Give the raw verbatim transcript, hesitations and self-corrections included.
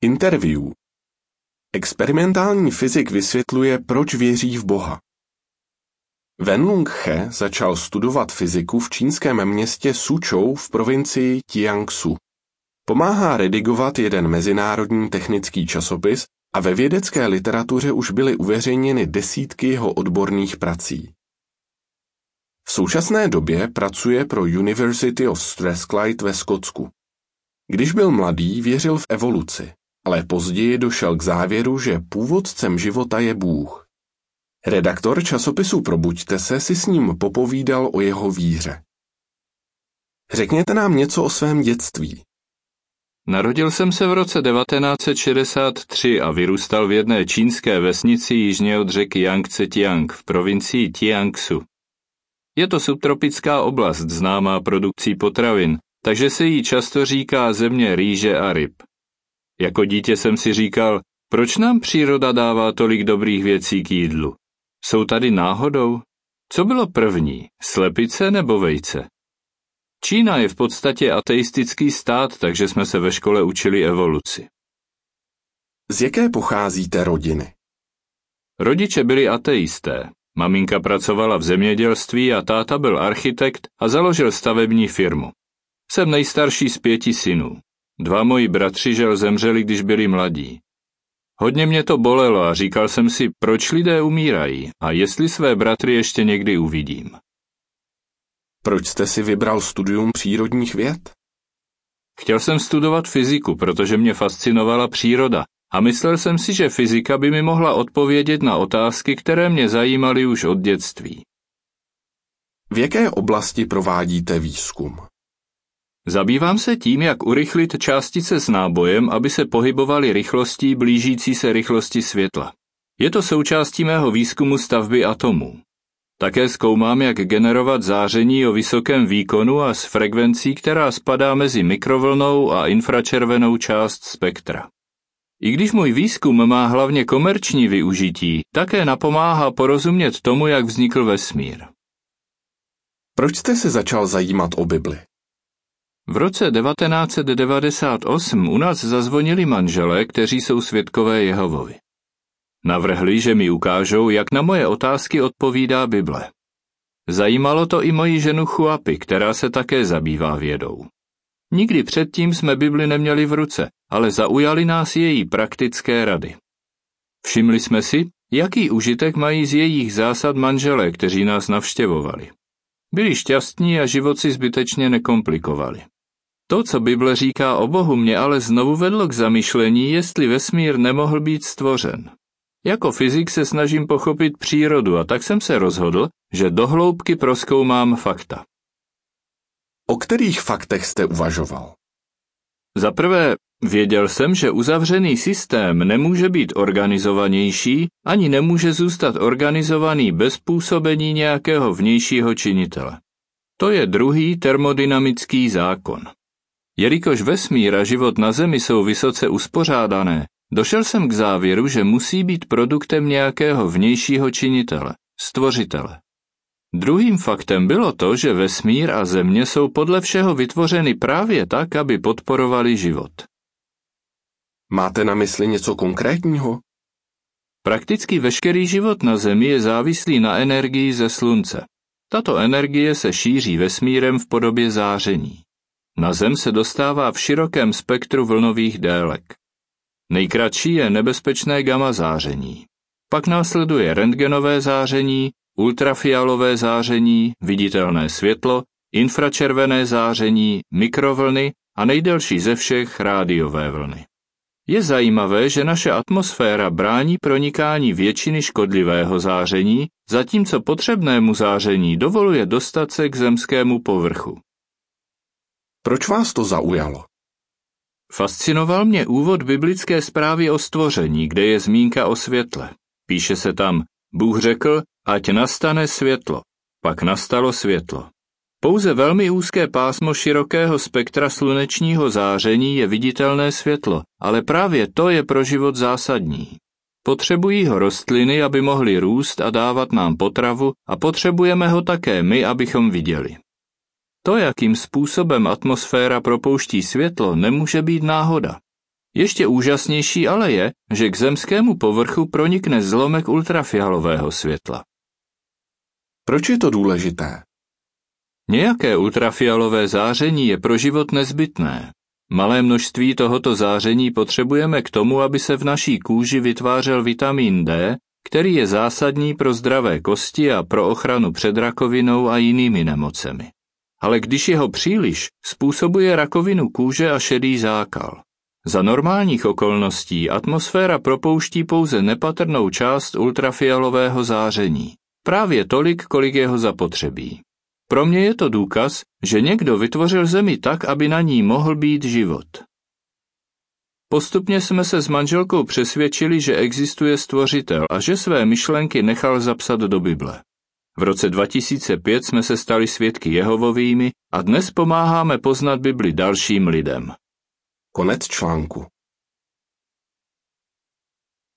Interview. Experimentální fyzik vysvětluje, proč věří v Boha. Wenlong He začal studovat fyziku v čínském městě Suzhou v provincii Jiangsu. Pomáhá redigovat jeden mezinárodní technický časopis a ve vědecké literatuře už byly uveřejněny desítky jeho odborných prací. V současné době pracuje pro University of Strathclyde ve Skotsku. Když byl mladý, věřil v evoluci, ale později došel k závěru, že původcem života je Bůh. Redaktor časopisu Probuďte se si s ním popovídal o jeho víře. Řekněte nám něco o svém dětství. Narodil jsem se v roce devatenáct set šedesát tři a vyrůstal v jedné čínské vesnici jižně od řeky Jangtse-Kiang v provincii Jiangsu. Je to subtropická oblast známá produkcí potravin, takže se jí často říká země rýže a ryb. Jako dítě jsem si říkal, proč nám příroda dává tolik dobrých věcí k jídlu? Jsou tady náhodou? Co bylo první, slepice nebo vejce? Čína je v podstatě ateistický stát, takže jsme se ve škole učili evoluci. Z jaké pocházíte rodiny? Rodiče byli ateisté. Maminka pracovala v zemědělství a táta byl architekt a založil stavební firmu. Jsem nejstarší z pěti synů. Dva moji bratři žel zemřeli, když byli mladí. Hodně mě to bolelo a říkal jsem si, proč lidé umírají a jestli své bratry ještě někdy uvidím. Proč jste si vybral studium přírodních věd? Chtěl jsem studovat fyziku, protože mě fascinovala příroda a myslel jsem si, že fyzika by mi mohla odpovědět na otázky, které mě zajímaly už od dětství. V jaké oblasti provádíte výzkum? Zabývám se tím, jak urychlit částice s nábojem, aby se pohybovaly rychlostí blížící se rychlosti světla. Je to součástí mého výzkumu stavby atomů. Také zkoumám, jak generovat záření o vysokém výkonu a s frekvencí, která spadá mezi mikrovlnou a infračervenou část spektra. I když můj výzkum má hlavně komerční využití, také napomáhá porozumět tomu, jak vznikl vesmír. Proč jste se začal zajímat o Bibli? V roce devatenáct set devadesát osm u nás zazvonili manželé, kteří jsou svědkové Jehovovi. Navrhli, že mi ukážou, jak na moje otázky odpovídá Bible. Zajímalo to i moji ženu Chuapi, která se také zabývá vědou. Nikdy předtím jsme Bibli neměli v ruce, ale zaujaly nás její praktické rady. Všimli jsme si, jaký užitek mají z jejich zásad manželé, kteří nás navštěvovali. Byli šťastní a život si zbytečně nekomplikovali. To, co Bible říká o Bohu, mě ale znovu vedlo k zamyšlení, jestli vesmír nemohl být stvořen. Jako fyzik se snažím pochopit přírodu a tak jsem se rozhodl, že do hloubky prozkoumám fakta. O kterých faktech jste uvažoval? Za prvé, věděl jsem, že uzavřený systém nemůže být organizovanější, ani nemůže zůstat organizovaný bez působení nějakého vnějšího činitele. To je druhý termodynamický zákon. Jelikož vesmír a život na Zemi jsou vysoce uspořádané, došel jsem k závěru, že musí být produktem nějakého vnějšího činitele, stvořitele. Druhým faktem bylo to, že vesmír a Země jsou podle všeho vytvořeny právě tak, aby podporovali život. Máte na mysli něco konkrétního? Prakticky veškerý život na Zemi je závislý na energii ze Slunce. Tato energie se šíří vesmírem v podobě záření. Na Zem se dostává v širokém spektru vlnových délek. Nejkratší je nebezpečné gamma záření. Pak následuje rentgenové záření, ultrafialové záření, viditelné světlo, infračervené záření, mikrovlny a nejdelší ze všech rádiové vlny. Je zajímavé, že naše atmosféra brání pronikání většiny škodlivého záření, zatímco potřebnému záření dovoluje dostat se k zemskému povrchu. Proč vás to zaujalo? Fascinoval mě úvod biblické zprávy o stvoření, kde je zmínka o světle. Píše se tam, Bůh řekl, ať nastane světlo. Pak nastalo světlo. Pouze velmi úzké pásmo širokého spektra slunečního záření je viditelné světlo, ale právě to je pro život zásadní. Potřebují ho rostliny, aby mohly růst a dávat nám potravu, a potřebujeme ho také my, abychom viděli. To, jakým způsobem atmosféra propouští světlo, nemůže být náhoda. Ještě úžasnější ale je, že k zemskému povrchu pronikne zlomek ultrafialového světla. Proč je to důležité? Nějaké ultrafialové záření je pro život nezbytné. Malé množství tohoto záření potřebujeme k tomu, aby se v naší kůži vytvářel vitamin D, který je zásadní pro zdravé kosti a pro ochranu před rakovinou a jinými nemocemi. Ale když je ho příliš, způsobuje rakovinu kůže a šedý zákal. Za normálních okolností atmosféra propouští pouze nepatrnou část ultrafialového záření. Právě tolik, kolik je ho zapotřebí. Pro mě je to důkaz, že někdo vytvořil Zemi tak, aby na ní mohl být život. Postupně jsme se s manželkou přesvědčili, že existuje Stvořitel a že své myšlenky nechal zapsat do Bible. V roce dva tisíce pět jsme se stali svědky Jehovovými a dnes pomáháme poznat Bibli dalším lidem. Konec článku.